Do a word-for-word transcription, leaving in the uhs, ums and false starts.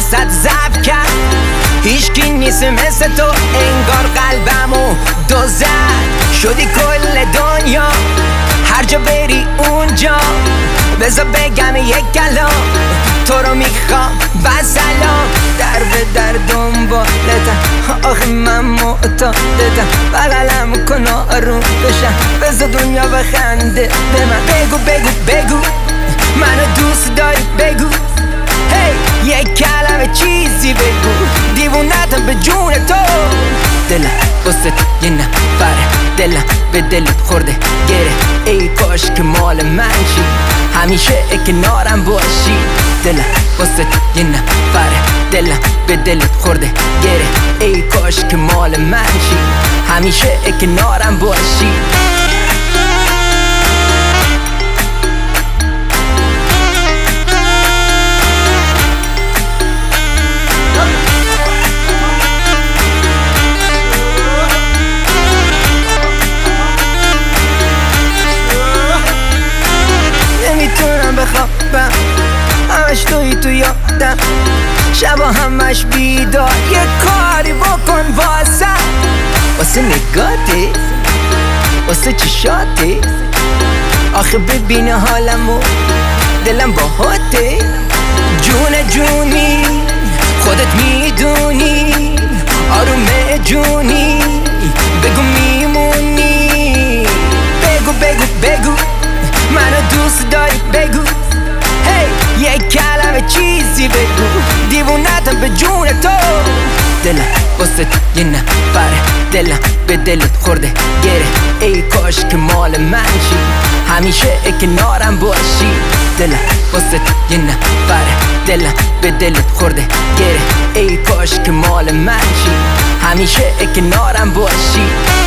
واسط ضعف کرد. هیچکی نیست مثل تو، انگار قلبمو دو زد. شدی کل دنیا، هر جا بری اونجا. بذار بگم یک کلام، تو رو میخوام و سلام. در به در دنبالتم، آخه من معتادتم. بغلم کن آروم بشم، بذار دنیا بخنده به من. بگو بگو بگو منو دوست داری بگو. هی یک کلمه چیزی بگو، دیوونتم به جون تو. دلم واسه یه نفره، دلم به دلت خورده گره. ای کاش که مال من شی، همیشه کنارم باشی. دلم واسه یه نفره، دلم به دلت خورده گره. ای کاش که مال من شی، همیشه کنارم باشی. نمیتونم بخوابم، همش توی تو یادم. شبا همش بیدار، یه کاری بکن واسه. واسه نگاته، واسه چشاته. آخه ببین حالمو، دلم باهاته. جون جونی خودت میدونی، آروم جونی بگو میمونی. بگو بگو بگو منو دوست داری بگو. هی یک کلمه چیزی بگو، دیوونتم به جون تو. دلم واسه یه نفره، دلم به دلت خورده گره. ای کاش که مال من شی، همیشه کنارم باشی. دلم واسه یه نفره، دلم به دلت خورده گره. ای کاش که مال من شی، همیشه کنارم باشی.